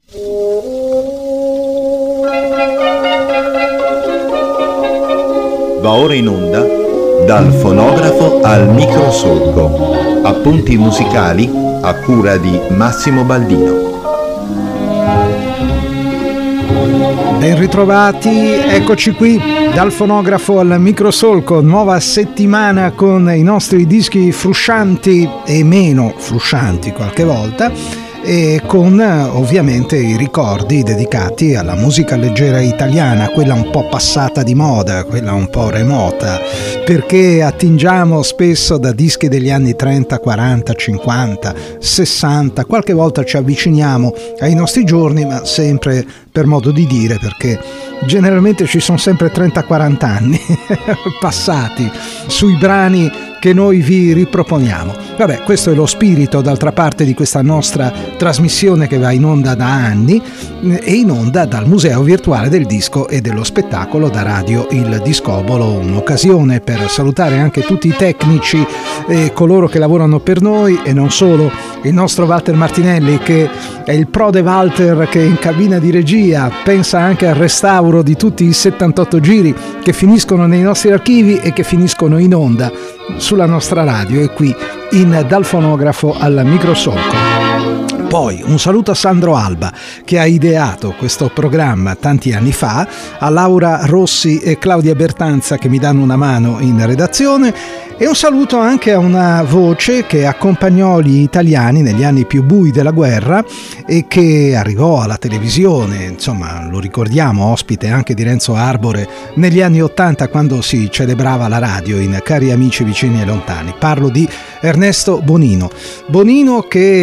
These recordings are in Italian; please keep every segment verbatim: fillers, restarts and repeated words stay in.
Va ora in onda Dal fonografo al microsolco. Appunti musicali a cura di Massimo Baldino. Ben ritrovati, eccoci qui dal fonografo al microsolco, nuova settimana con i nostri dischi fruscianti e meno fruscianti qualche volta, e con ovviamente i ricordi dedicati alla musica leggera italiana, quella un po' passata di moda, quella un po' remota, perché attingiamo spesso da dischi degli anni trenta, quaranta, cinquanta, sessanta, qualche volta ci avviciniamo ai nostri giorni, ma sempre per modo di dire, perché generalmente ci sono sempre trenta quaranta anni passati sui brani che noi vi riproponiamo. Vabbè, questo è lo spirito d'altra parte di questa nostra trasmissione che va in onda da anni e in onda dal Museo Virtuale del Disco e dello Spettacolo da Radio Il Discobolo, un'occasione per salutare anche tutti i tecnici e coloro che lavorano per noi, e non solo, il nostro Walter Martinelli, che è il prode Walter che in cabina di regia pensa anche al restauro di tutti i settantotto giri che finiscono nei nostri archivi e che finiscono in onda sulla nostra radio e qui in Dal fonografo al microsolco. Poi un saluto a Sandro Alba, che ha ideato questo programma tanti anni fa, a Laura Rossi e Claudia Bertanza che mi danno una mano in redazione, e un saluto anche a una voce che accompagnò gli italiani negli anni più bui della guerra e che arrivò alla televisione, insomma lo ricordiamo, ospite anche di Renzo Arbore negli anni ottanta quando si celebrava la radio in Cari amici vicini e lontani. Parlo di Ernesto Bonino. Bonino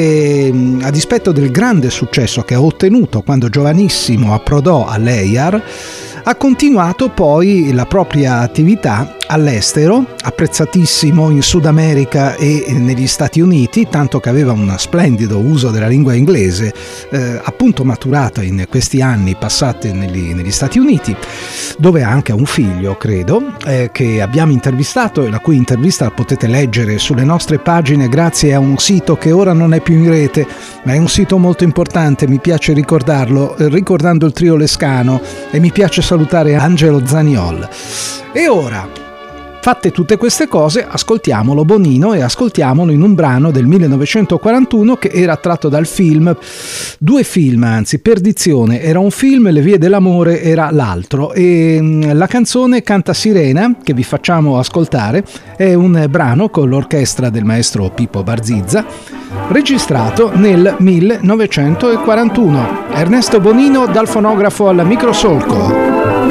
che, a dispetto del grande successo che ha ottenuto quando giovanissimo approdò all'E I A R, ha continuato poi la propria attività all'estero, apprezzatissimo in Sud America e negli Stati Uniti, tanto che aveva un splendido uso della lingua inglese, eh, appunto maturata in questi anni passati negli, negli Stati Uniti, dove ha anche un figlio, credo, eh, che abbiamo intervistato e la cui intervista potete leggere sulle nostre pagine grazie a un sito che ora non è più in rete, ma è un sito molto importante, mi piace ricordarlo, eh, ricordando il trio Lescano, e mi piace salutare Angelo Zaniol. E ora, fatte tutte queste cose, ascoltiamolo Bonino, e ascoltiamolo in un brano del millenovecentoquarantuno che era tratto dal film, due film anzi, Perdizione era un film, Le vie dell'amore era l'altro, e la canzone Canta Sirena, che vi facciamo ascoltare, è un brano con l'orchestra del maestro Pippo Barzizza, registrato nel millenovecentoquarantuno. Ernesto Bonino dal fonografo al microsolco.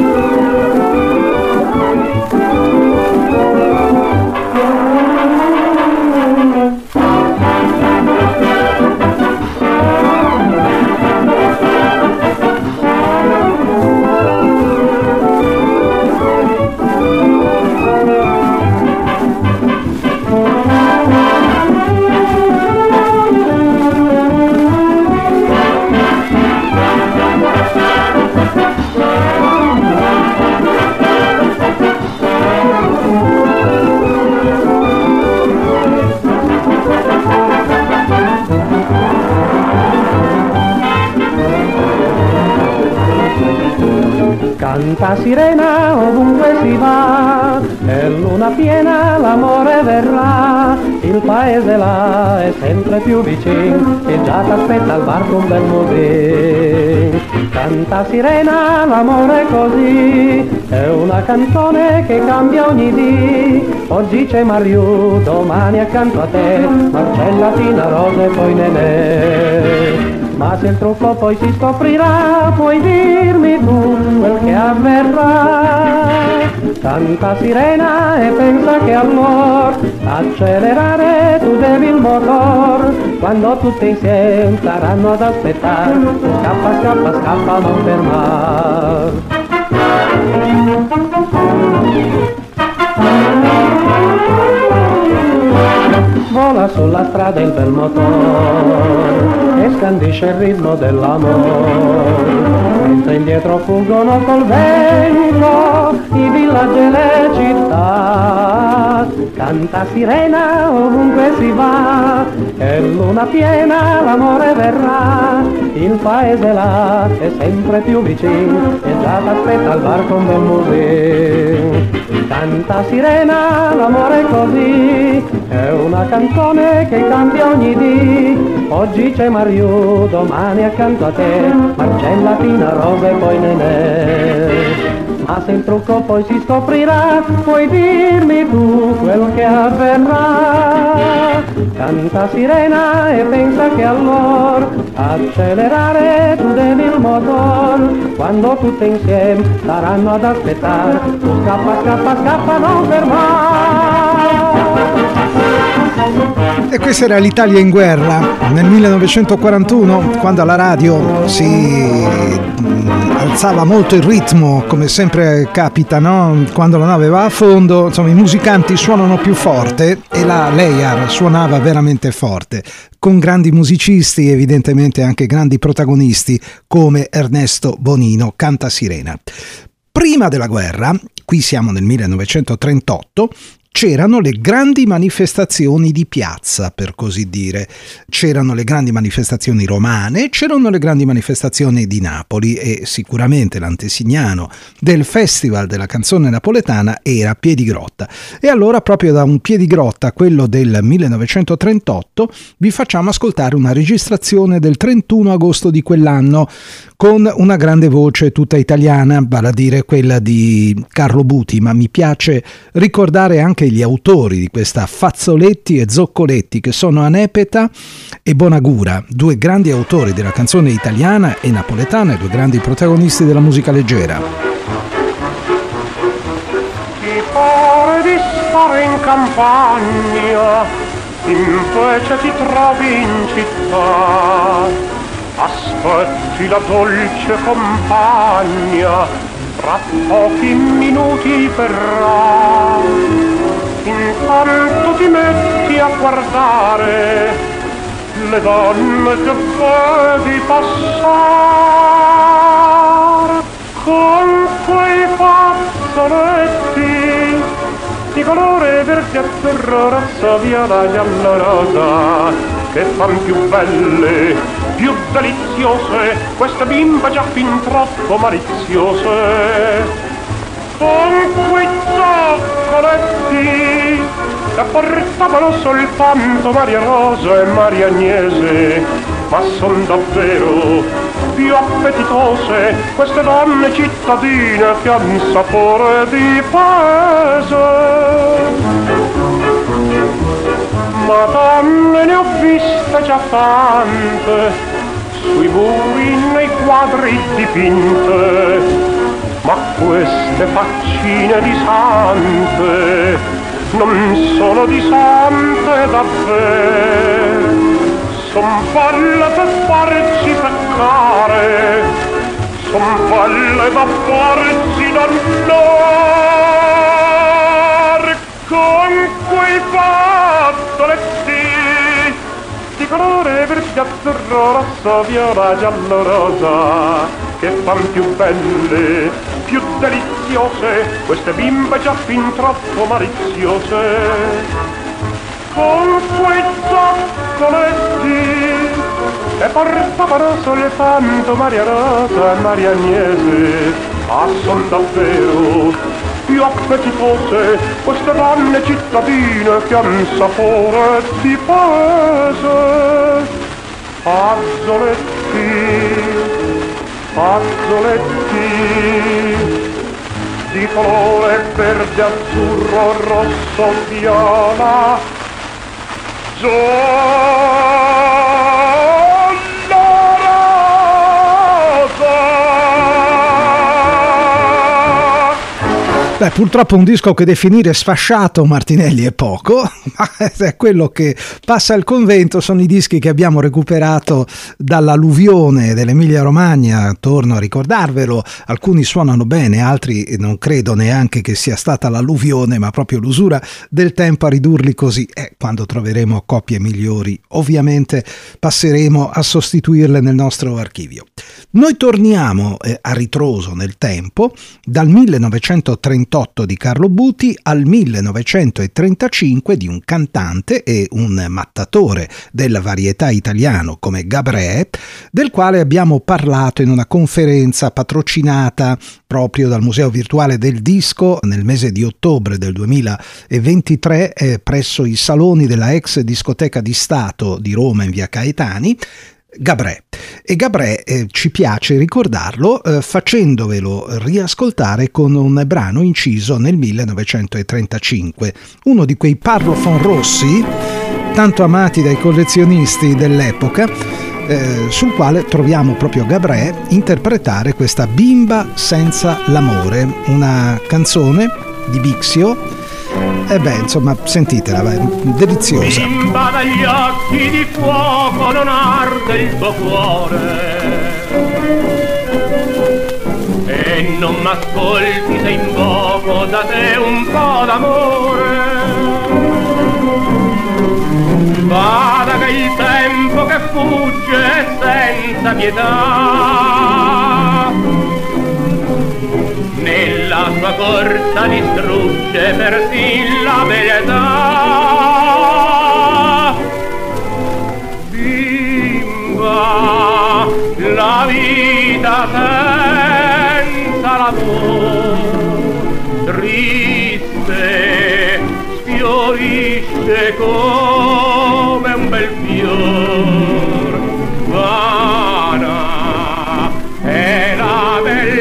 Canta sirena ovunque si va, è luna piena l'amore verrà, il paese là è sempre più vicino e già t'aspetta al varco un bel musin. Canta sirena l'amore così, è una canzone che cambia ogni dì, oggi c'è Mariù, domani accanto a te, Marcella, Tina, Rosa e poi Nenè. Ma se il trucco poi si scoprirà, puoi dirmi tu quel che avverrà. Canta sirena e pensa che allora accelerare tu devi il motor, quando tutti insieme saranno ad aspettare, scappa, scappa, scappa, non fermar. Vola sulla strada il bel motore e scandisce il ritmo dell'amore, mentre indietro fuggono col vento i villaggi e le città. Canta sirena ovunque si va, è luna piena l'amore verrà, il paese là è sempre più vicino e già t'aspetta al bar con bel museo. Canta sirena, l'amore è così, è una canzone che canti ogni dì. Oggi c'è Mario, domani accanto a te, Marcella, Tina, Rosa e poi Nenè. Ma se il trucco poi si scoprirà, puoi dirmi tu quello che avverrà. Canta sirena e pensa che allora accelerare tu devi il motor. Quando tutte insieme saranno ad aspettare, tu scappa, scappa, scappa, non fermare. E questa era l'Italia in guerra nel millenovecentoquarantuno, quando alla radio si alzava molto il ritmo, come sempre capita, no? Quando la nave va a fondo, insomma, i musicanti suonano più forte e la Leyar suonava veramente forte, con grandi musicisti, evidentemente anche grandi protagonisti come Ernesto Bonino, Canta Sirena. Prima della guerra, qui siamo nel millenovecentotrentotto, c'erano le grandi manifestazioni di piazza, per così dire. C'erano le grandi manifestazioni romane, c'erano le grandi manifestazioni di Napoli e sicuramente l'antesignano del Festival della canzone napoletana era Piedigrotta. E allora proprio da un Piedigrotta, quello del millenovecentotrentotto, vi facciamo ascoltare una registrazione del trentuno agosto di quell'anno con una grande voce tutta italiana, vale a dire quella di Carlo Buti, ma mi piace ricordare anche gli autori di questa Fazzoletti e Zoccoletti, che sono Anepeta e Bonagura, due grandi autori della canzone italiana e napoletana e due grandi protagonisti della musica leggera. Ti pare di stare in campagna, invece ti trovi in città, aspetti la dolce compagna, tra pochi minuti verrà. Intanto ti metti a guardare le donne che vedi passare con quei fazzoletti di colore verde, azzurro, rosso, viola, giallo, rosa, che fan più belle, più deliziose queste bimbe già fin troppo maliziose. Con quei zoccoletti che portavano soltanto Maria Rosa e Maria Agnese, ma son davvero più appetitose queste donne cittadine che han sapore di paese. Ma donne ne ho viste già tante, sui muri, nei quadri dipinte, ma queste faccine di sante non sono di sante davvero, son falle per farci peccare, son falle da farci dannare, con quei fazzoletti di colore verde, azzurro, rosso, viola, giallo, rosa, che fan più belle, più deliziose queste bimbe già fin troppo maliziose. Con quei zoccoletti che portavano soltanto Maria Rosa e Maria Agnese, ah, son davvero più appetitose queste donne cittadine che han sapore di paese. Fazzoletti, fazzoletti di colore verde, azzurro, rosso, viola, giallo, rosa. Beh, purtroppo un disco che definire sfasciato, Martinelli, è poco, ma è quello che passa al convento. Sono i dischi che abbiamo recuperato dall'alluvione dell'Emilia Romagna, torno a ricordarvelo. Alcuni suonano bene, altri non credo neanche che sia stata l'alluvione, ma proprio l'usura del tempo a ridurli così. E quando troveremo coppie migliori, ovviamente passeremo a sostituirle nel nostro archivio. Noi torniamo eh, a ritroso nel tempo, dal millenovecentotrentotto di Carlo Buti al millenovecentotrentacinque di un cantante e un mattatore della varietà italiano come Gabré, del quale abbiamo parlato in una conferenza patrocinata proprio dal Museo Virtuale del Disco nel mese di ottobre del duemilaventitré eh, presso i saloni della ex discoteca di Stato di Roma in via Caetani. Gabré. E Gabré eh, ci piace ricordarlo eh, facendovelo riascoltare con un brano inciso nel millenovecentotrentacinque, uno di quei parlophone rossi tanto amati dai collezionisti dell'epoca, eh, sul quale troviamo proprio Gabré interpretare questa Bimba senza l'amore, una canzone di Bixio. E beh, insomma, sentitela, vai, deliziosa. Bimba dagli occhi di fuoco non arde il tuo cuore e non m'ascolti se invoco da te un po' d'amore. Vada che il tempo che fugge è senza pietà, nella sua corsa distrugge persin la verità. Bimba, la vita senza l'amor triste sfiorisce come un bel fior. Vana è la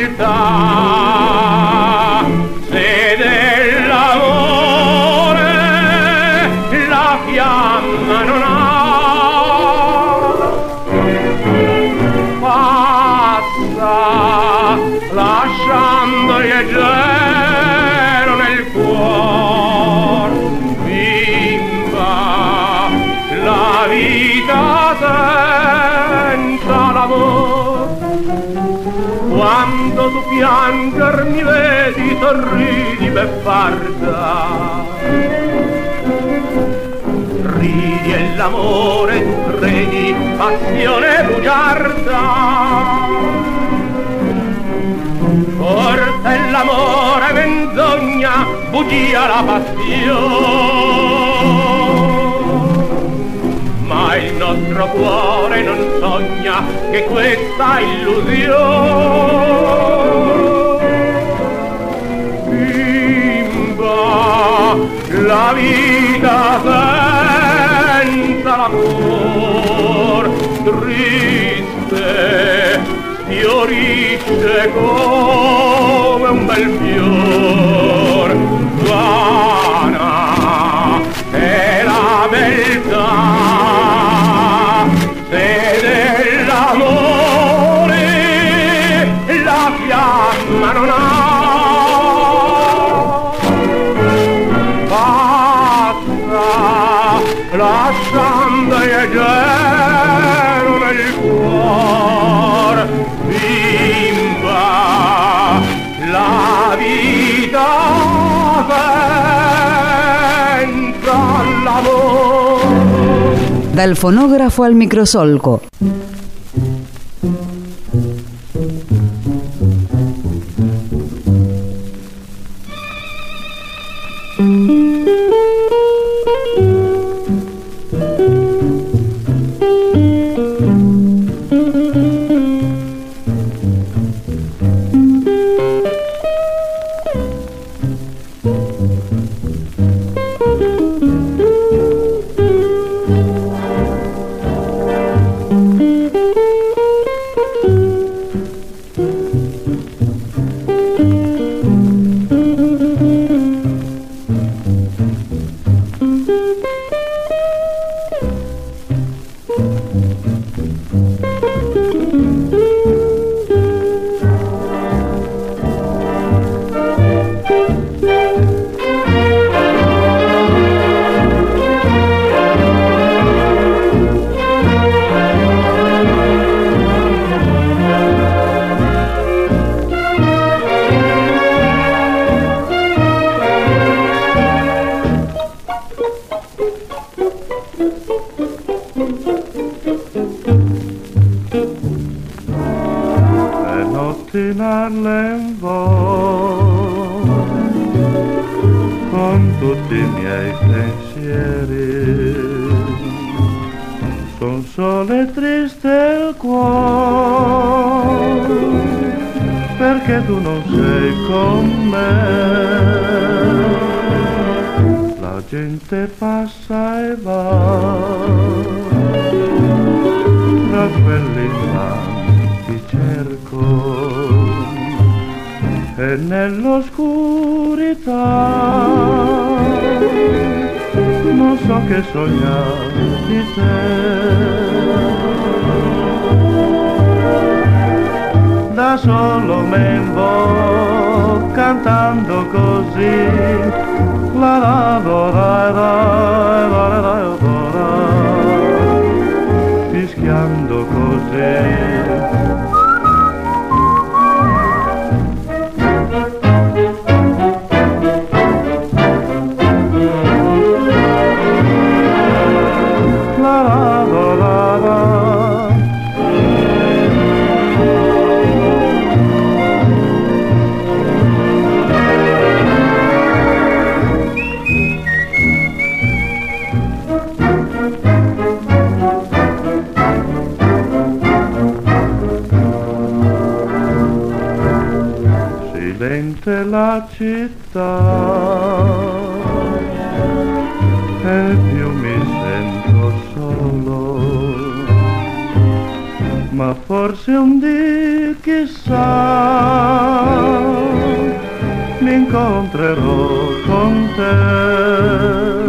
beltà se dell'amore la fiamma non ha. Passa lasciando il leggero nel cuor. Bimba, la vita senza l'amor. Quando tu pianger mi vedi sorridi beffarda, ridi e l'amore tu credi passione bugiarda. Forse l'amore menzogna, bugia la passione, ma il nostro cuore non sogna che questa illusione. Bimba, la vita senza l'amor triste fiorisce come un bel fior. Vana è la beltà se dell'amore la fiamma non ha. Passa lasciando il leggero nel cuor. Bimba, la vita senza l'amore. Dal fonografo al microsolco. in Harlem vo con tutti i miei pensieri, son solo e triste il cuore perché tu non sei con me. La gente passa e va tra quelli là ti cerco e nell'oscurità non so che sognare di te. Da solo me vo cantando così, la la la la la la la la, fischiando così. Silente la città e più mi sento solo, ma forse un dì chissà mi incontrerò con te.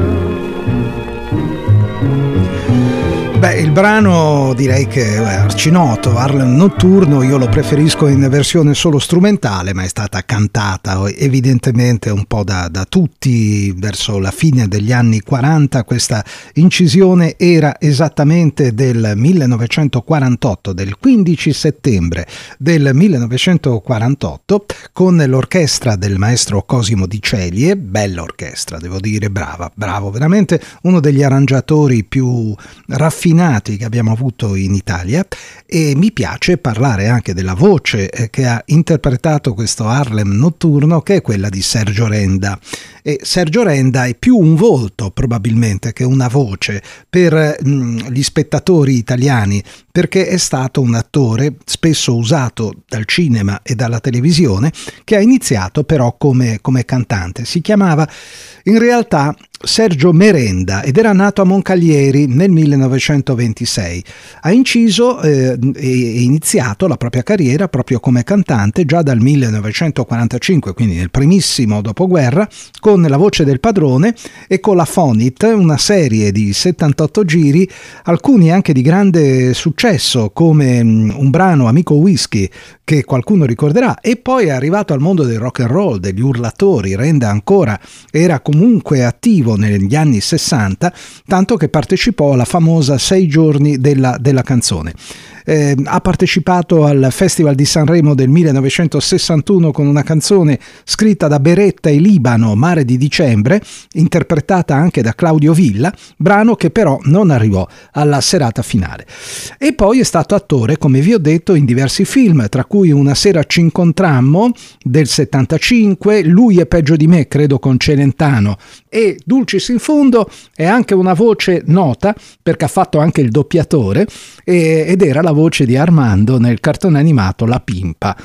Beh, il brano direi che è arcinoto, Harlem Notturno, io lo preferisco in versione solo strumentale, ma è stata cantata evidentemente un po' da, da tutti verso la fine degli anni quaranta. Questa incisione era esattamente del millenovecentoquarantotto, del quindici settembre del millenovecentoquarantotto, con l'orchestra del maestro Cosimo Di Celie, bella orchestra, devo dire, brava, bravo, veramente uno degli arrangiatori più raffinati che abbiamo avuto in Italia. E mi piace parlare anche della voce che ha interpretato questo Harlem Notturno, che è quella di Sergio Renda. E Sergio Renda è più un volto probabilmente che una voce per mh, gli spettatori italiani, perché è stato un attore spesso usato dal cinema e dalla televisione, che ha iniziato però come, come cantante. Si chiamava in realtà Sergio Merenda ed era nato a Moncaglieri nel millenovecentoventisei. Ha inciso eh, e iniziato la propria carriera proprio come cantante già dal millenovecentoquarantacinque, quindi nel primissimo dopoguerra, con La voce del padrone e con la Fonit, una serie di settantotto giri, alcuni anche di grande successo, come un brano Amico Whisky che qualcuno ricorderà, e poi è arrivato al mondo del rock and roll, degli urlatori. Renda ancora era comunque attivo negli anni sessanta, tanto che partecipò alla famosa Sei giorni della, della canzone. Eh, ha partecipato al Festival di Sanremo del millenovecentosessantuno con una canzone scritta da Beretta e Libano, Mare di dicembre, interpretata anche da Claudio Villa, brano che però non arrivò alla serata finale. E poi è stato attore, come vi ho detto, in diversi film, tra cui Una sera ci incontrammo del settantacinque, Lui è peggio di me, credo con Celentano, e Dulcis in fondo. È anche una voce nota perché ha fatto anche il doppiatore e, ed era la voce di Armando nel cartone animato La Pimpa.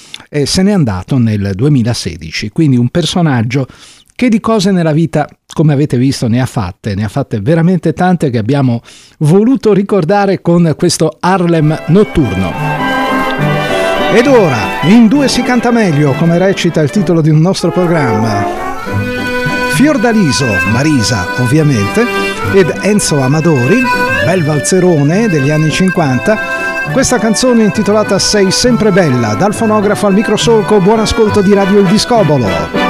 E se n'è andato nel duemilasedici, quindi un personaggio che di cose nella vita, come avete visto, ne ha fatte, ne ha fatte veramente tante, che abbiamo voluto ricordare con questo Harlem Notturno. Ed ora, in due si canta meglio, come recita il titolo di un nostro programma. Fiordaliso, Marisa ovviamente, ed Enzo Amadori, bel valzerone degli anni cinquanta. Questa canzone intitolata Sei sempre bella, dal fonografo al microsolco. Buon ascolto di Radio Il Discobolo.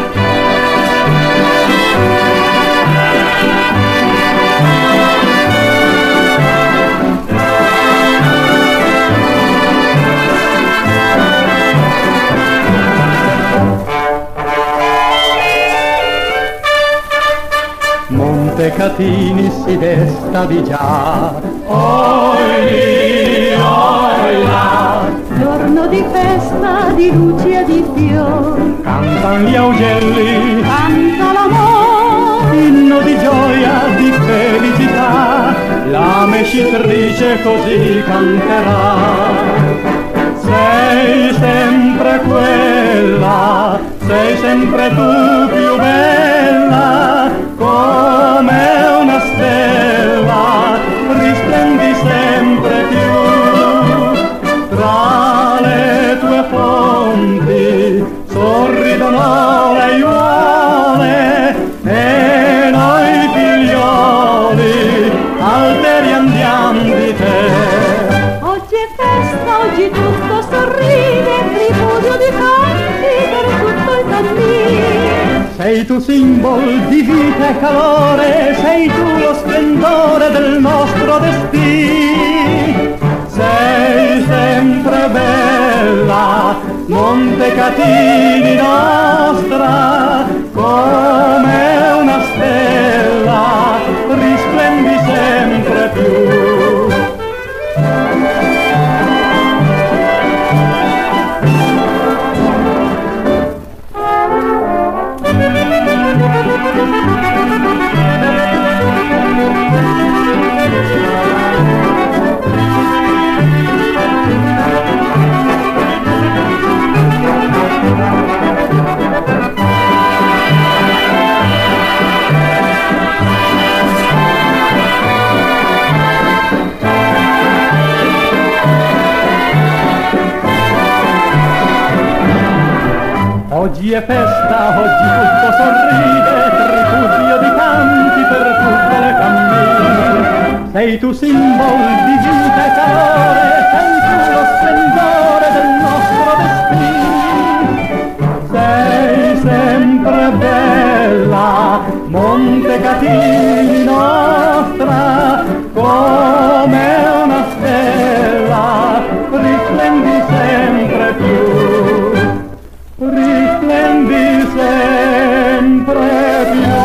Montecatini si desta di già, oi lì, oi là, giorno di festa di luci e di fiori. Cantan gli augelli, Canta l'amore, inno di gioia, di felicità, la mecitrice così canterà. Sei sempre quella, sei sempre tu più bella, come una stella, risplendi sempre più. Tra le tue fonti sorridono le aiuole e noi figlioli alteri andiamo di te. oggi è festa, oggi tutto sorride, tripudio di canti per tutto il cammino. Sei tu simbolo di vita e calore, sei tu lo splendore del nostro destino. Sei sempre bella, Montecatini nostra, come una stella, risplendi sempre più. Oggi è festa, oggi tutto sorride, tripudio di canti per tutte le cammine. Sei tu simbolo di vita e calore, sei tu lo splendore del nostro destino. Sei sempre bella, Montecatini nostra, come una stella, risplendi sempre più. Risplende sempre più.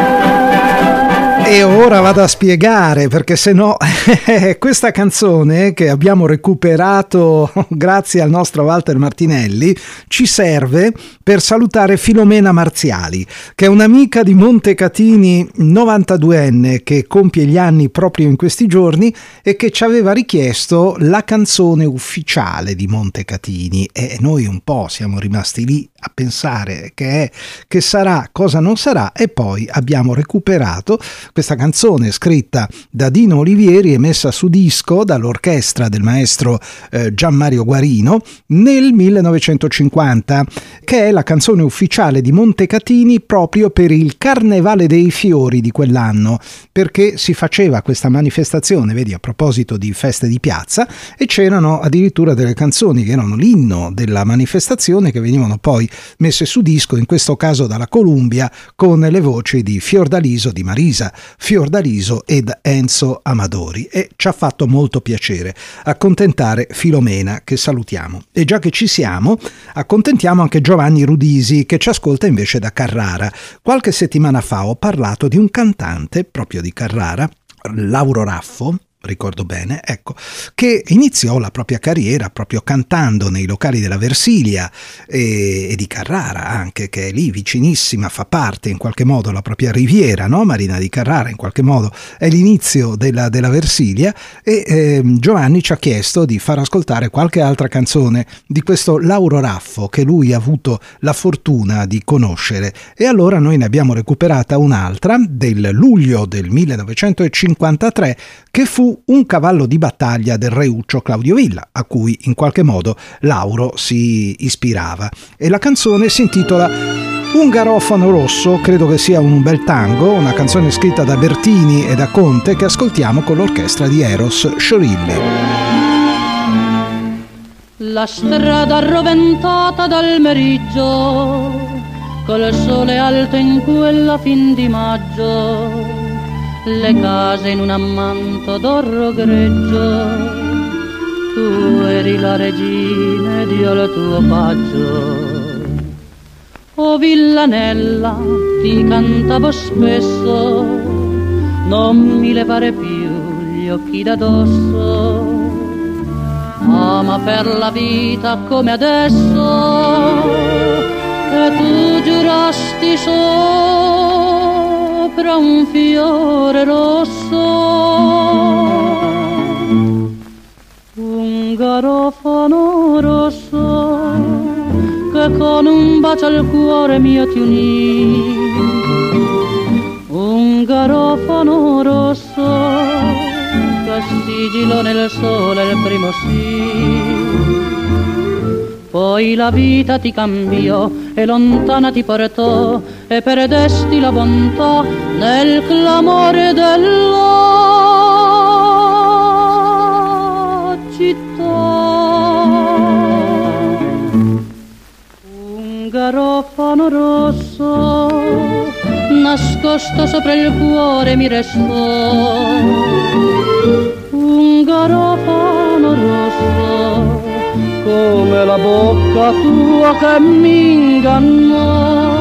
E ora vado a spiegare, perché se no questa canzone che abbiamo recuperato grazie al nostro Walter Martinelli ci serve per salutare Filomena Marziali, che è un'amica di Montecatini, novantaduenne, che compie gli anni proprio in questi giorni e che ci aveva richiesto la canzone ufficiale di Montecatini, e noi un po' siamo rimasti lì a pensare che è, che sarà, cosa non sarà, e poi abbiamo recuperato questa canzone scritta da Dino Olivieri e messa su disco dall'orchestra del maestro eh, Gianmario Guarino nel millenovecentocinquanta, che è la canzone ufficiale di Montecatini proprio per il Carnevale dei Fiori di quell'anno, perché si faceva questa manifestazione, vedi, a proposito di feste di piazza, e c'erano addirittura delle canzoni che erano l'inno della manifestazione, che venivano poi messe su disco, in questo caso dalla Columbia, con le voci di Fiordaliso, di Marisa Fiordaliso ed Enzo Amadori, e ci ha fatto molto piacere accontentare Filomena, che salutiamo. E già che ci siamo, accontentiamo anche Giovanni Rudisi, che ci ascolta invece da Carrara. Qualche settimana fa ho parlato di un cantante proprio di Carrara, Lauro Raffo, ricordo bene, ecco, che iniziò la propria carriera proprio cantando nei locali della Versilia e, e di Carrara anche, che è lì vicinissima, fa parte in qualche modo la propria riviera, no? Marina di Carrara in qualche modo è l'inizio della, della Versilia, e eh, Giovanni ci ha chiesto di far ascoltare qualche altra canzone di questo Lauro Raffo che lui ha avuto la fortuna di conoscere, e allora noi ne abbiamo recuperata un'altra del luglio del millenovecentocinquantatré, che fu un cavallo di battaglia del reuccio Claudio Villa, a cui in qualche modo Lauro si ispirava, e la canzone si intitola Un garofano rosso. Credo che sia un bel tango, una canzone scritta da Bertini e da Conte, che ascoltiamo con l'orchestra di Eros Sciorilli. La strada arroventata dal meriggio, col sole alto in quella fin di maggio, le case in un ammanto d'oro greggio, tu eri la regina ed io il tuo paggio. O villanella, ti cantavo spesso, non mi levare più gli occhi da dosso, ama per la vita come adesso, e tu giurasti sopra un fiore rosso, un garofano rosso che con un bacio al cuore mio ti unì, un garofano rosso che sigillò nel sole il primo sì. Poi la vita ti cambiò e lontana ti portò e perdesti la bontà nel clamore della città. Un garofano rosso nascosto sopra il cuore mi restò, un garofano rosso come la bocca tua che mi ingannò.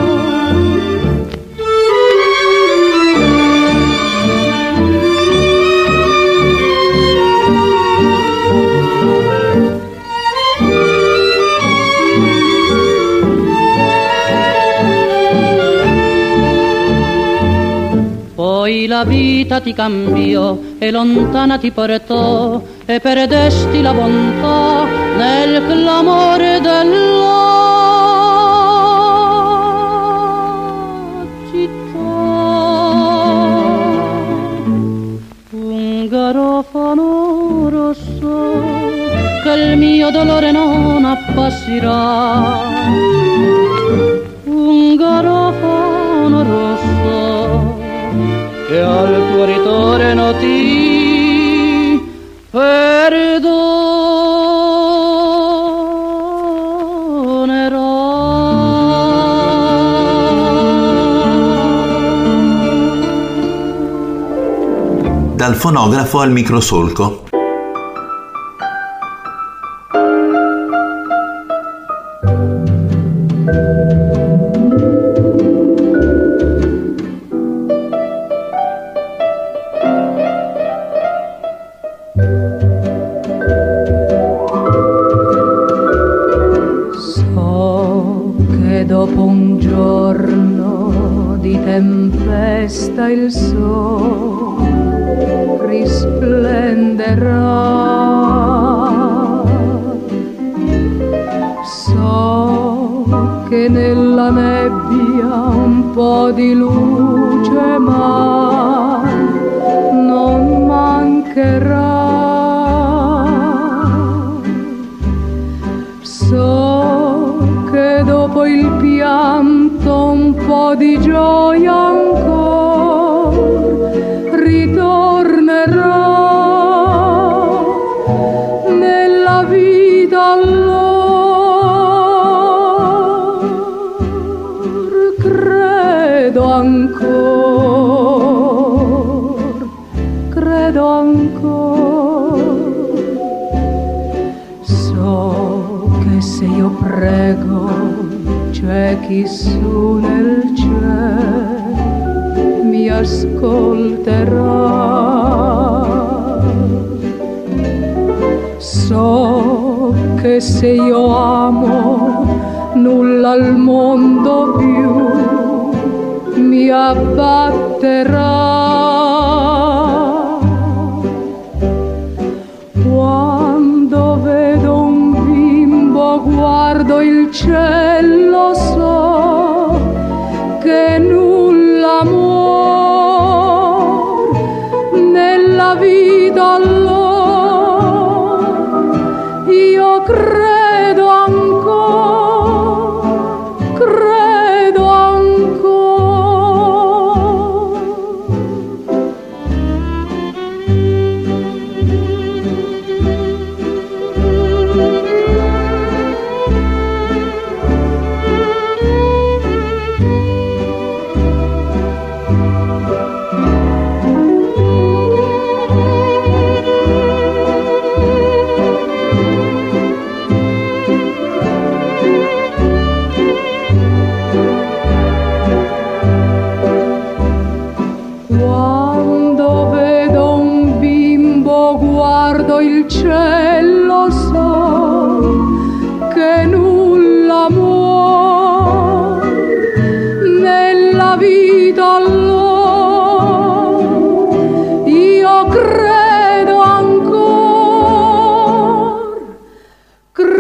Poi la vita ti cambiò e lontana ti portò e perdesti la bontà nel clamore della città. Un garofano rosso che il mio dolore non appassirà, un garofano rosso che al tuo ritorno ti perdonerò. Dal fonografo al microsolco. Dopo un giorno di tempesta il sole risplenderà. So che nella nebbia un po' di luce mai non mancherà. So che dopo il pianto un po' di gioia ancora ritornerà nella vita allora. Credo ancora, credo ancora. So che se io prego c'è chi su nel cielo mi ascolterà. So che se io amo nulla al mondo più mi abbatterà. Quando vedo un bimbo guardo il cielo, so che nulla muore nella vita allora. Io credo ancora, credo ancora.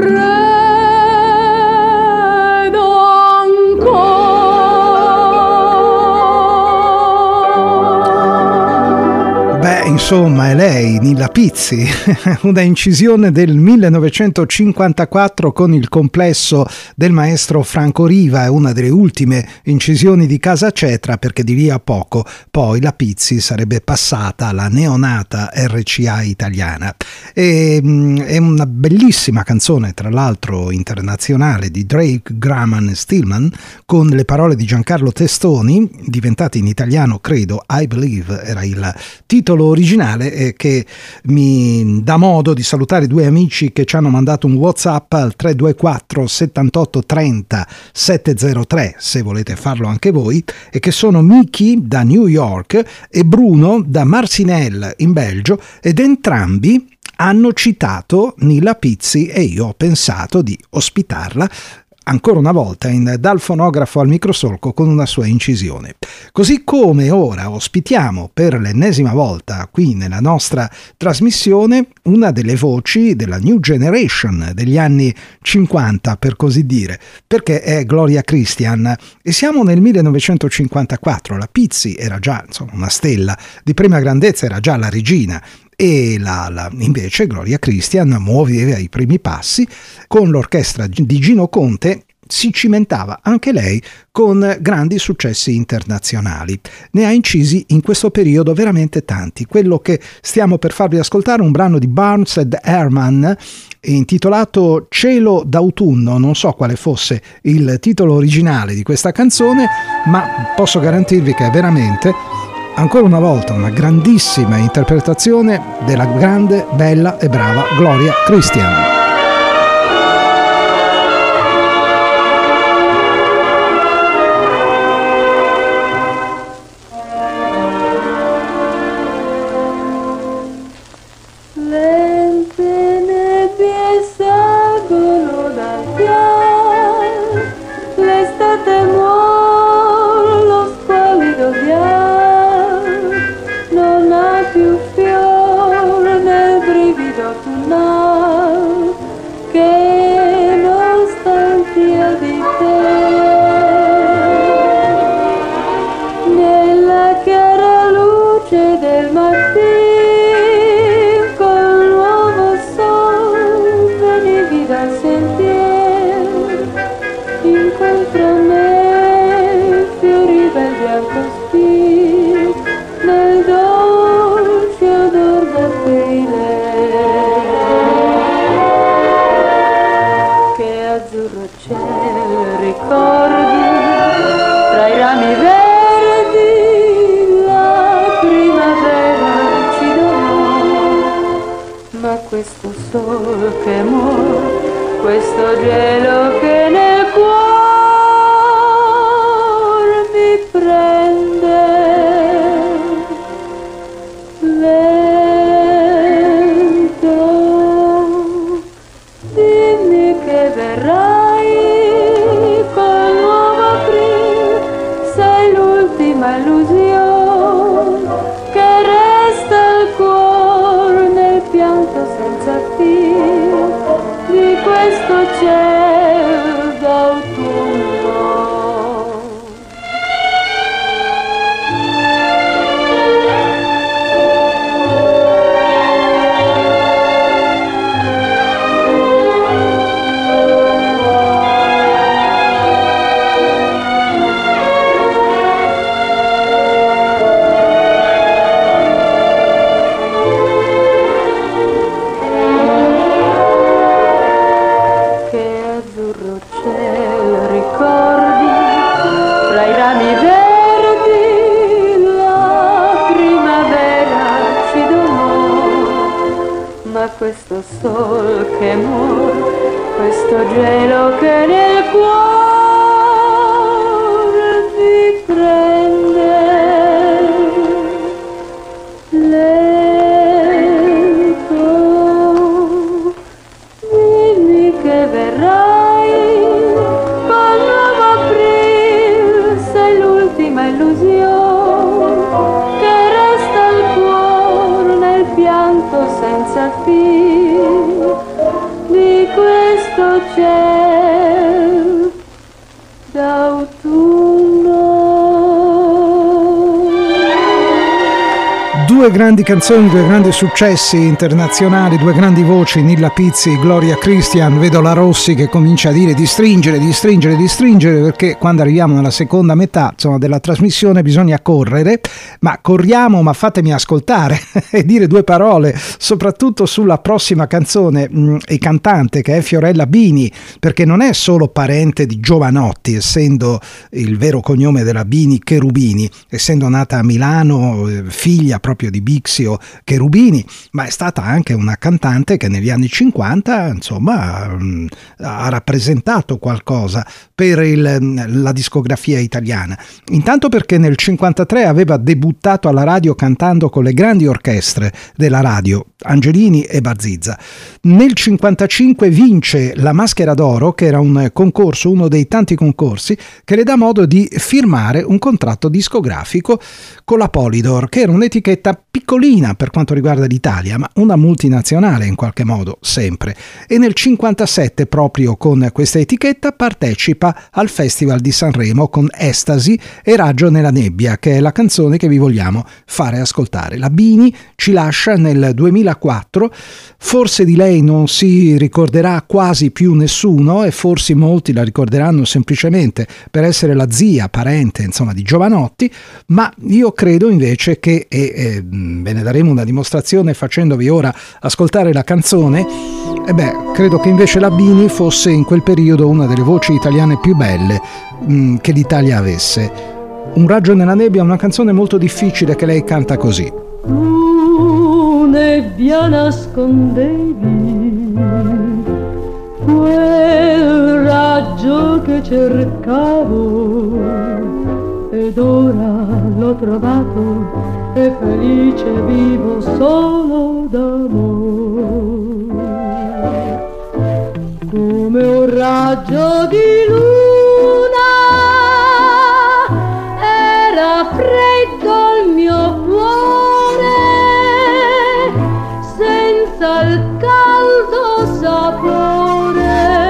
Insomma, è lei, Nilla Pizzi, una incisione del millenovecentocinquantaquattro con il complesso del maestro Franco Riva, è una delle ultime incisioni di Casa Cetra, perché di lì a poco poi la Pizzi sarebbe passata alla neonata R C A italiana. E, è una bellissima canzone, tra l'altro internazionale, di Drake, Graham e Stillman, con le parole di Giancarlo Testoni, diventate in italiano, credo, I Believe era il titolo originale, e che mi dà modo di salutare due amici che ci hanno mandato un WhatsApp al tre due quattro settantotto trenta settecentotre, se volete farlo anche voi, e che sono Miki da New York e Bruno da Marcinelle in Belgio, ed entrambi hanno citato Nilla Pizzi e io ho pensato di ospitarla ancora una volta in Dal fonografo al microsolco con una sua incisione. Così come ora ospitiamo per l'ennesima volta qui nella nostra trasmissione una delle voci della New Generation degli anni cinquanta, per così dire, perché è Gloria Christian, e siamo nel millenovecentocinquantaquattro. La Pizzi era già, insomma, una stella di prima grandezza, era già la regina, e la, la, invece Gloria Christian muoveva i primi passi con l'orchestra di Gino Conte. Si cimentava anche lei con grandi successi internazionali. Ne ha incisi in questo periodo veramente tanti. Quello che stiamo per farvi ascoltare è un brano di Barnes and Herman intitolato Cielo d'autunno. Non so quale fosse il titolo originale di questa canzone, ma posso garantirvi che è veramente, ancora una volta, una grandissima interpretazione della grande, bella e brava Gloria Christian. Questo sol che muore, questo gelo che nel cuore mi prende, lento, dimmi che verrai, con nuovo aprile, sei l'ultima illusione, che resta al cuore nel pianto senza fine di questo ciel d'autunno. Due grandi canzoni, due grandi successi internazionali, due grandi voci, Nilla Pizzi, Gloria Christian. Vedo la Rossi che comincia a dire di stringere, di stringere, di stringere, perché quando arriviamo nella seconda metà, insomma, della trasmissione bisogna correre, ma corriamo, ma fatemi ascoltare e dire due parole, soprattutto sulla prossima canzone mh, e cantante, che è Fiorella Bini, perché non è solo parente di Giovanotti, essendo il vero cognome della Bini Cherubini, essendo nata a Milano, figlia proprio di Bixio Cherubini, ma è stata anche una cantante che negli anni cinquanta, insomma, ha rappresentato qualcosa per il, la discografia italiana. Intanto perché nel cinquantatré aveva debuttato alla radio cantando con le grandi orchestre della radio, Angelini e Barzizza. Nel cinquantacinque vince la Maschera d'Oro, che era un concorso, uno dei tanti concorsi che le dà modo di firmare un contratto discografico con la Polydor, che era un'etichetta piccolina per quanto riguarda l'Italia, ma una multinazionale in qualche modo sempre. E nel cinquantasette, proprio con questa etichetta, partecipa al Festival di Sanremo con Estasi e Raggio nella nebbia, che è la canzone che vi vogliamo fare ascoltare. La Bini ci lascia nel duemilaquattro, forse di lei non si ricorderà quasi più nessuno e forse molti la ricorderanno semplicemente per essere la zia, parente, insomma, di Giovanotti, ma io credo invece che, e, e ve ne daremo una dimostrazione facendovi ora ascoltare la canzone, e beh, credo che invece la Bini fosse in quel periodo una delle voci italiane più belle mh, che l'Italia avesse. Un raggio nella nebbia è una canzone molto difficile che lei canta così. Tu nebbia nascondevi quel raggio che cercavo ed ora l'ho trovato e felice vivo solo d'amore. Come un raggio di luna era freddo il mio cuore, senza il caldo sapore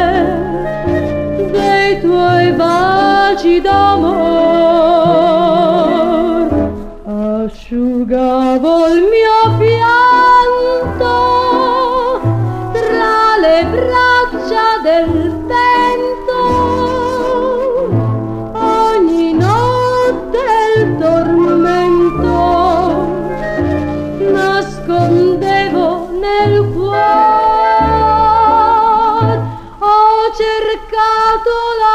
dei tuoi baci d'amor. Asciugavo il mio pianto tra le braccia del vento, ogni notte il tormento nascondevo nel cuore. Ho cercato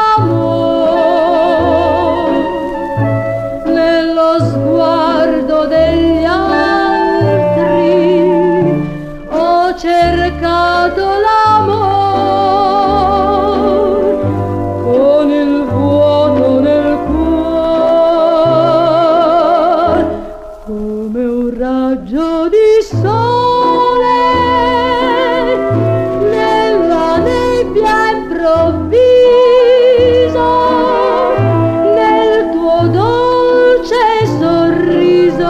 l'amore nello sguardo degli altri, ho cercato l'amore con il vuoto nel cuore, come un raggio di sole nella nebbia improvvisa, nel tuo dolce sorriso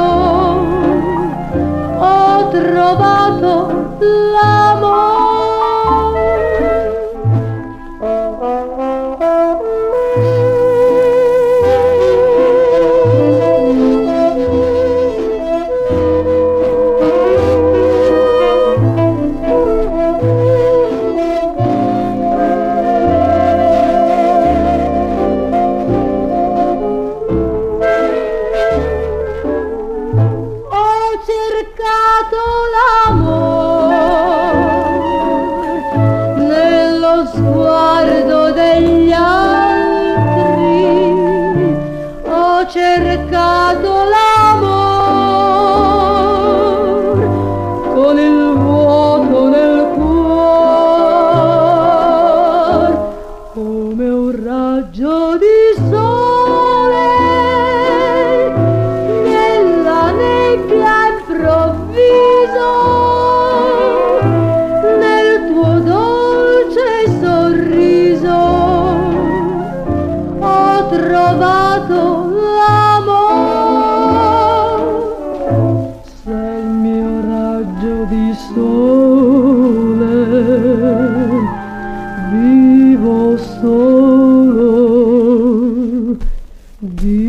ho trovato l'amore. Sguardo degli altri, ho cercato l'amor con il vuoto nel cuore, come un raggio di sole nella nebbia improvviso, nel tuo dolce sorriso solo di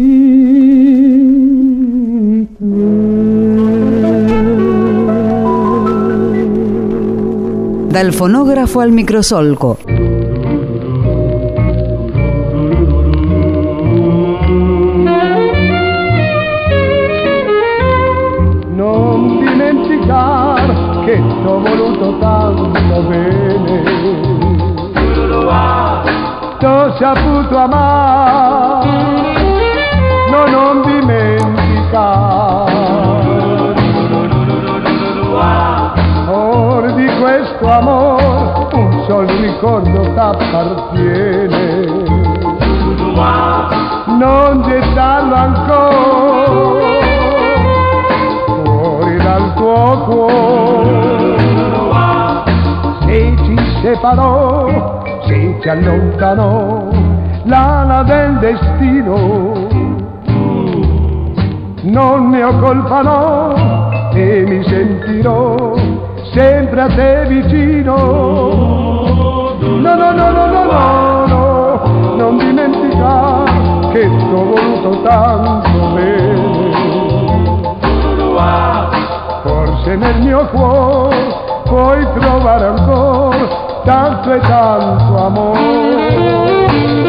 te. Dal fonografo al microsolco. Non dimenticar che t'ho voluto tanto bene, t'ho saputo amare, no, non dimenticar. Or di questo amor un sol ricordo t'appartiene, non gettarlo ancora fuori dal tuo cuore. Se ci separò, se ci allontanò l'ala del destino, non ne ho colpa, no, e mi sentirò sempre a te vicino. No, no, no, no, no, no, no, non dimenticare che t'ho voluto tanto bene. Forse nel mio cuore puoi trovare ancora tanto e tanto amore.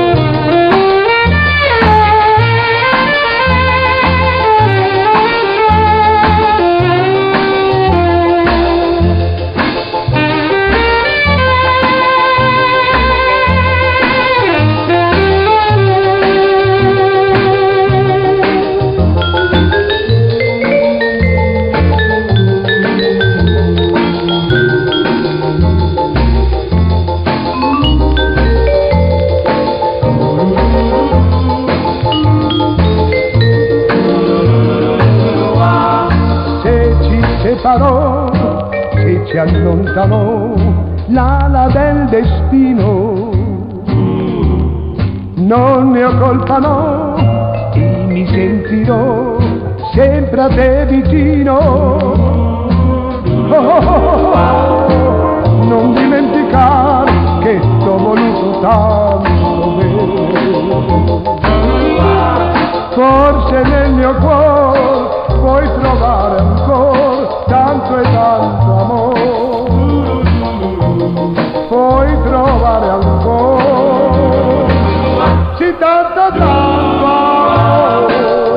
Se ci allontanò l'ala del destino, non ne ho colpa, no, e mi sentirò sempre a te vicino. Oh, oh, oh, oh, non dimenticare che t'ho voluto tanto bene. Forse nel mio cuore puoi trovare ancora tanto e tanto amore, puoi trovare ancora, sì, tanto tanto amore.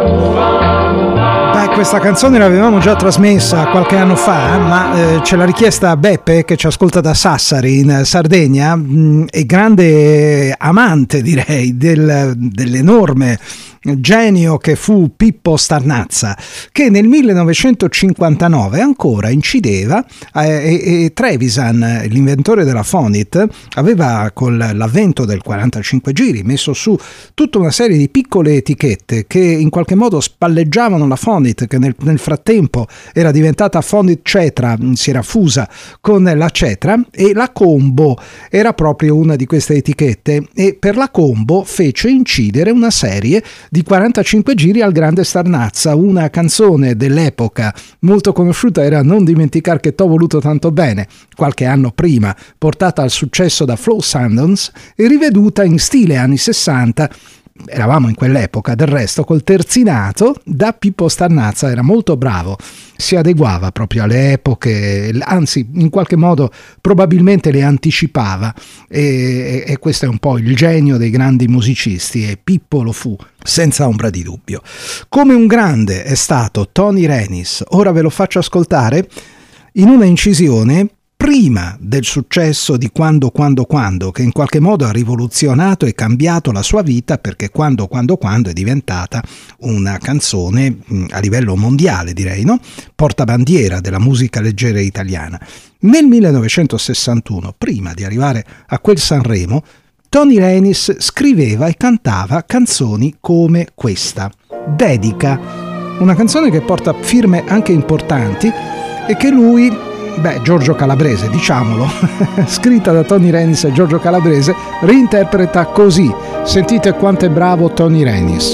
Beh, questa canzone l'avevamo già trasmessa qualche anno fa, ma eh, ce l'ha richiesta Beppe, che ci ascolta da Sassari in Sardegna, mh, e grande amante, direi, del, dell'enorme genio che fu Pippo Starnazza, che nel millenovecentocinquantanove ancora incideva eh, e, e Trevisan, l'inventore della Fonit, aveva con l'avvento del quarantacinque giri messo su tutta una serie di piccole etichette che in qualche modo spalleggiavano la Fonit, che nel, nel frattempo era diventata Fonit Cetra, si era fusa con la Cetra, e la Combo era proprio una di queste etichette, e per la Combo fece incidere una serie di quarantacinque giri al grande Starnazza. Una canzone dell'epoca molto conosciuta era Non dimenticar che t'ho voluto tanto bene, qualche anno prima portata al successo da Flo Sandons e riveduta in stile anni sessanta. Eravamo in quell'epoca, del resto, col terzinato da Pippo Starnazza. Era molto bravo, si adeguava proprio alle epoche, anzi in qualche modo probabilmente le anticipava, e, e questo è un po' il genio dei grandi musicisti, e Pippo lo fu senza ombra di dubbio. Come un grande è stato Tony Renis. Ora ve lo faccio ascoltare in una incisione prima del successo di Quando Quando Quando, che in qualche modo ha rivoluzionato e cambiato la sua vita, perché Quando Quando Quando è diventata una canzone a livello mondiale, direi, no? Portabandiera della musica leggera italiana. Nel millenovecentosessantuno, prima di arrivare a quel Sanremo, Tony Renis scriveva e cantava canzoni come questa, Dedica, una canzone che porta firme anche importanti e che lui, beh, Giorgio Calabrese, diciamolo, scritta da Tony Renis e Giorgio Calabrese, reinterpreta così. Sentite quanto è bravo Tony Renis.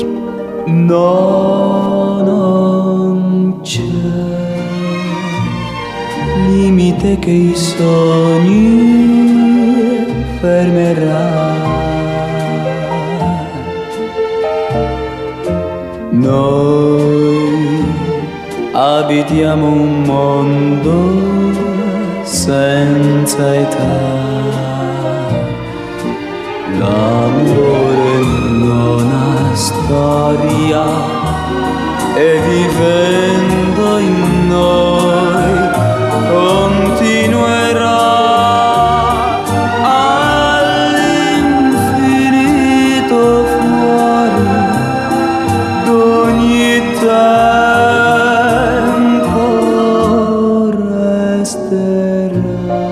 No, non c'è limite che i sogni fermerà. Noi abitiamo un mondo senza età. L'amore non ha storia e vivendo in noi continuerà all'infinito fuori d'ogni tempo resterà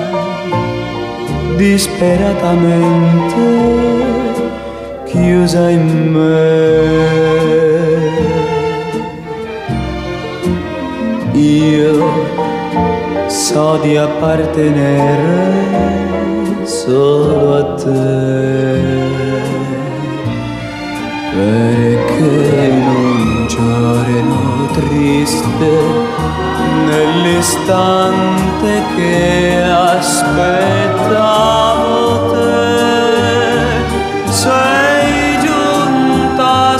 disperatamente chiusa in me. Io so di appartenere solo a te, perché in un giorno triste, nell'istante che aspettavo te, sei giunta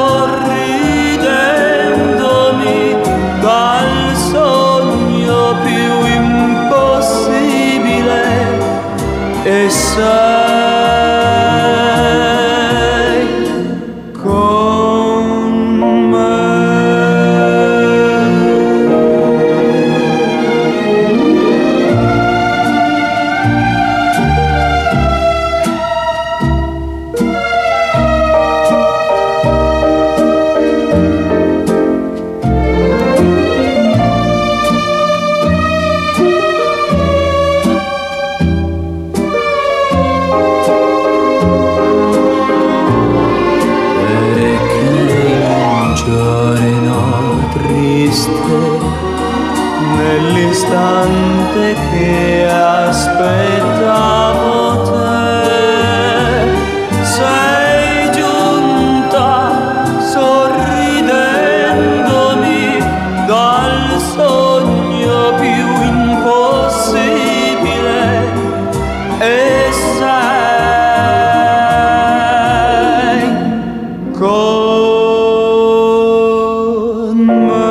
sorridendomi dal sogno più impossibile e sei con me. Nell'istante che aspettavo te, sei giunta sorridendomi dal sogno più impossibile e sei con me.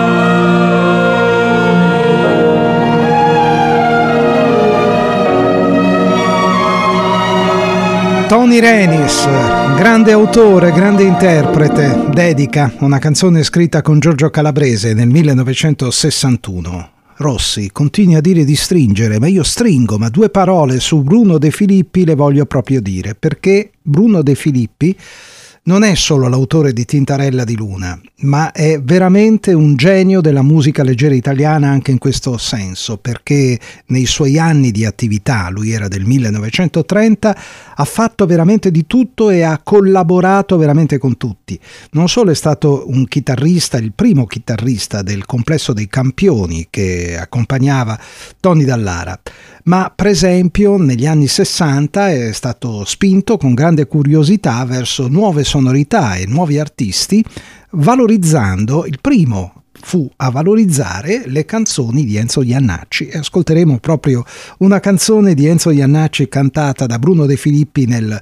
Tony Renis, grande autore, grande interprete, dedica una canzone scritta con Giorgio Calabrese nel millenovecentosessantuno. Rossi continui a dire di stringere, ma io stringo, ma due parole su Bruno De Filippi le voglio proprio dire, perché Bruno De Filippi non è solo l'autore di Tintarella di Luna, ma è veramente un genio della musica leggera italiana anche in questo senso, perché nei suoi anni di attività, lui era del millenovecentotrenta, ha fatto veramente di tutto e ha collaborato veramente con tutti. Non solo è stato un chitarrista, il primo chitarrista del Complesso dei Campioni che accompagnava Tony Dallara, ma per esempio negli anni sessanta è stato spinto con grande curiosità verso nuove sonorità e nuovi artisti, valorizzando, il primo fu a valorizzare le canzoni di Enzo Jannacci, e ascolteremo proprio una canzone di Enzo Jannacci cantata da Bruno De Filippi nel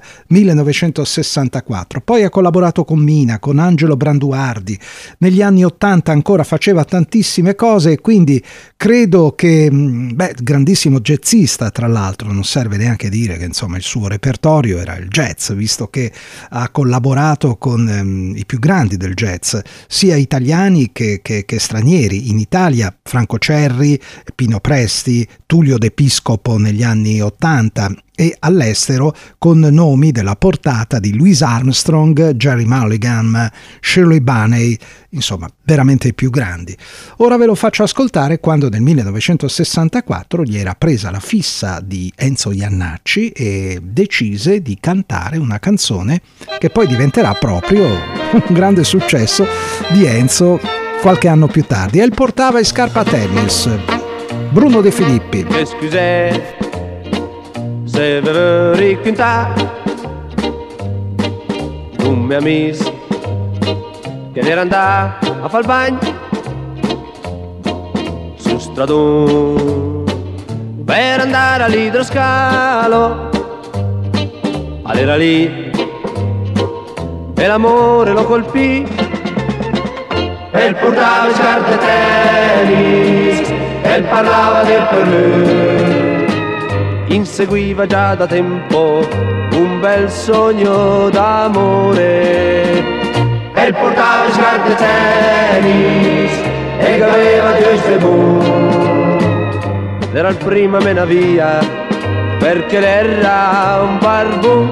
millenovecentosessantaquattro. Poi ha collaborato con Mina, con Angelo Branduardi, negli anni ottanta ancora faceva tantissime cose, e quindi credo che, beh, grandissimo jazzista tra l'altro, non serve neanche dire che insomma il suo repertorio era il jazz, visto che ha collaborato con ehm, i più grandi del jazz, sia italiani che, che, che stranieri. In Italia Franco Cerri, Pino Presti, Tullio De Piscopo negli anni ottanta, e all'estero con nomi della portata di Louis Armstrong, Jerry Mulligan, Shirley Bassey, insomma veramente i più grandi. Ora ve lo faccio ascoltare quando nel millenovecentosessantaquattro gli era presa la fissa di Enzo Jannacci e decise di cantare una canzone che poi diventerà proprio un grande successo di Enzo qualche anno più tardi. Elle portava in scarpa tennis, Bruno De Filippi. Scusate se vi raccontare un mio amico che era andato a fare il bagno su stradone per andare all'idroscalo all'era lì e l'amore lo colpì e il portava le scarpe tennis e il parlava del per lui, inseguiva già da tempo un bel sogno d'amore e il portava le scarpe tennis e che aveva Dio stebu. Era il prima mena via perché l'era un barbù.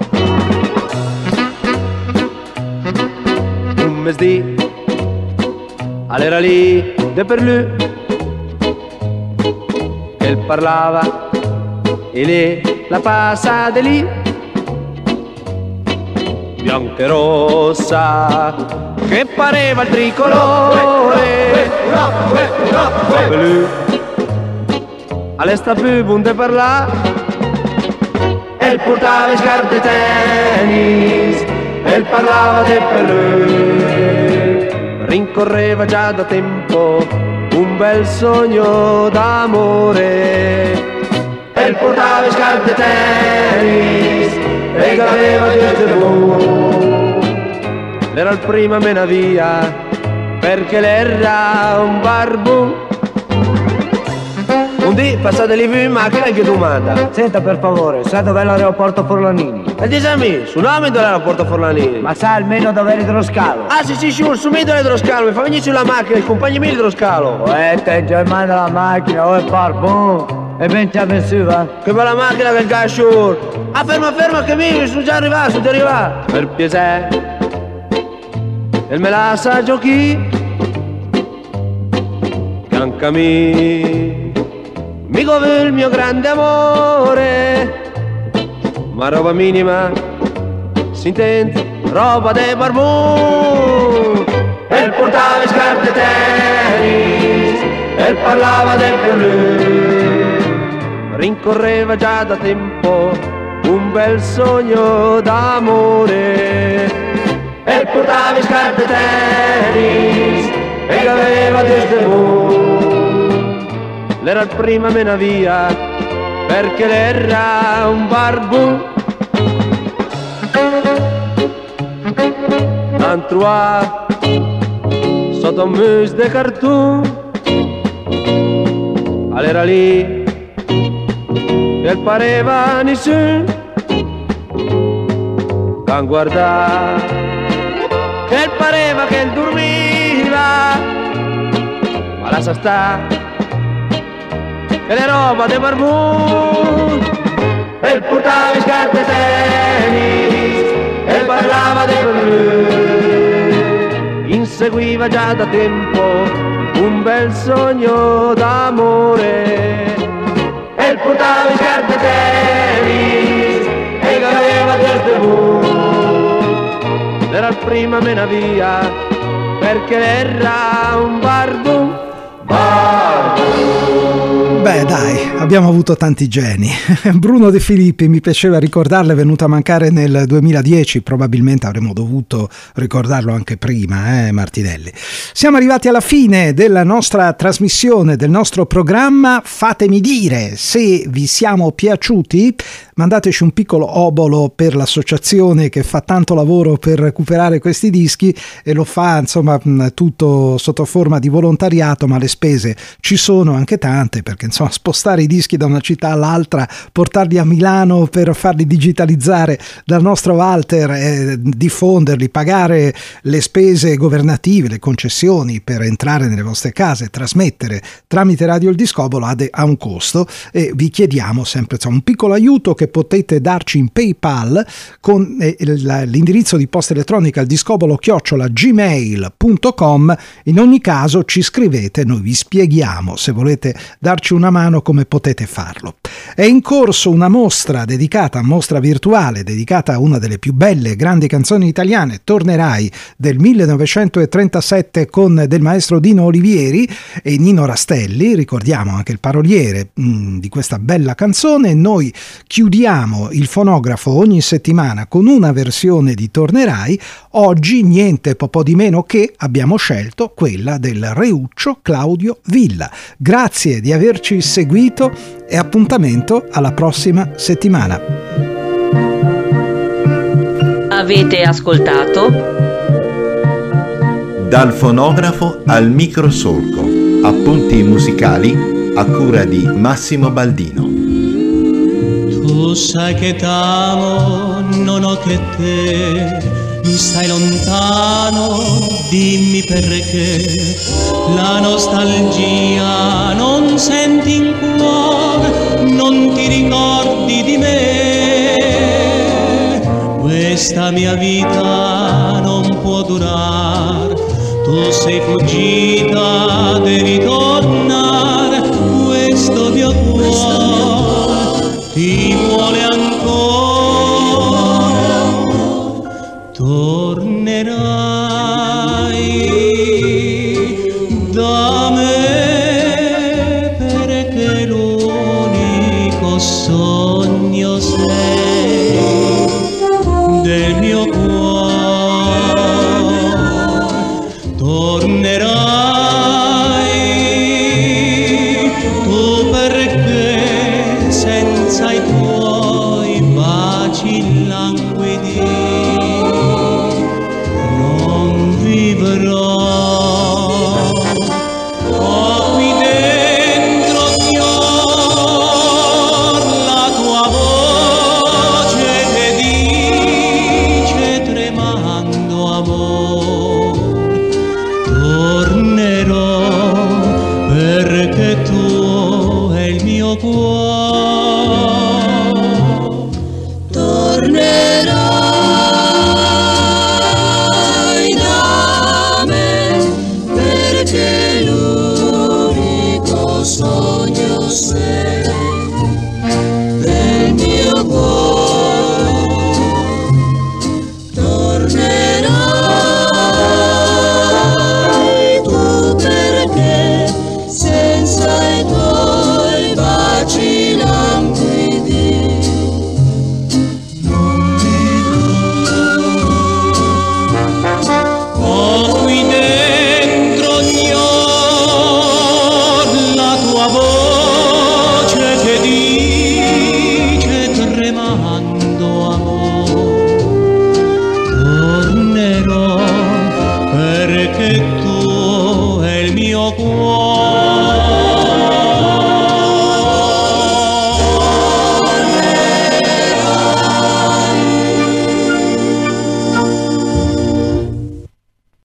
Un mes di all'era lì de per lui che il parlava e lei la passa di lì bianca e rossa che pareva il tricolore per lui alle sta più bunde per là e il portava le scarpe tennis e il parlava de per lui, rincorreva già da tempo un bel sogno d'amore e il portava le scarpe tennis e che aveva Dio stebu. Era il prima mena via perché l'era un barbù. Un dì passate lì in macchina e che domanda: senta per favore, sa dov'è l'aeroporto Forlanini? E dici su nome dell'aeroporto Forlanini. Ma sa almeno dov'è l'idroscalo? Ah sì sì sure, su me dell'idroscalo, mi fa venire sulla macchina, i compagni miei l'idroscalo. Oh, te già manda la macchina, oh è barbon. E ben già pensi va? Che bella macchina che il gasciur. Ah ferma ferma che mi sono già arrivato, sono già arrivato. Per piacere e me la sa giochi Cancami mi gove il mio grande amore, ma roba minima si intende roba de barbù e il portava le scarpe tennis e il parlava del per lui, rincorreva già da tempo un bel sogno d'amore e il portava le scarpe tennis e che aveva Dio stebu. L'era il prima mena via perché l'era un barbù. Un trois sotto un mus de cartoon all'era lì e pareva nessuno can guardare che pareva che dormiva, ma lascia sta che le roba de barbù e il portava le scarpe tennis e parlava de lui, inseguiva già da tempo un bel sogno d'amore e il portava le scarpe tennis e che aveva Dio stebu. Era il prima mena via perché era un barbù. Beh dai, abbiamo avuto tanti geni. Bruno De Filippi, mi piaceva ricordarlo, è venuto a mancare nel duemiladieci, probabilmente avremmo dovuto ricordarlo anche prima, eh Martinelli. Siamo arrivati alla fine della nostra trasmissione, del nostro programma. Fatemi dire se vi siamo piaciuti, mandateci un piccolo obolo per l'associazione che fa tanto lavoro per recuperare questi dischi e lo fa insomma tutto sotto forma di volontariato, ma le spese ci sono anche tante, perché insomma spostare i dischi da una città all'altra, portarli a Milano per farli digitalizzare dal nostro Walter, eh, diffonderli, pagare le spese governative, le concessioni per entrare nelle vostre case, trasmettere tramite Radio Il Discobolo ha, de- ha un costo, e vi chiediamo sempre insomma, un piccolo aiuto che potete darci in PayPal con eh, l'indirizzo di posta elettronica al discobolo chiocciola gmail punto com. In ogni caso ci scrivete, noi vi spieghiamo, se volete darci una mano, come potete farlo. È in corso una mostra dedicata, mostra virtuale dedicata a una delle più belle grandi canzoni italiane, Tornerai, del millenovecentotrentasette, con del maestro Dino Olivieri e Nino Rastelli. Ricordiamo anche il paroliere mh, di questa bella canzone. Noi chiudiamo il fonografo ogni settimana con una versione di Tornerai. Oggi niente po' di meno che abbiamo scelto quella del reuccio Claudio Villa. Grazie di averci seguito e appuntamento alla prossima settimana. Avete ascoltato Dal fonografo al microsolco. Appunti musicali a cura di Massimo Baldino. Tu sai che t'amo, non ho che te, mi stai lontano, dimmi perché. La nostalgia non senti in cuore, non ti ricordi di me. Questa mia vita non può durare, tu sei fuggita, devi tornare. Questo mio cuore ti vuole ancora, tornerai da me perché l'unico sogno sei del mio cuore. Tornerai tu perché senza i tuoi baci languidi non vivrò. Ho qui dentro Signor la tua voce che dice tremando amor. Tornerò perché tu è il mio cuore. Tornerai da me perché l'unico sogno sei del mio cuore. Tornerai tu perché senza i tuoi baci languidi non vivrò. Ho qui dentro Signor la tua voce che dice tremando amor. Tornerò perché tu è il mio cuore.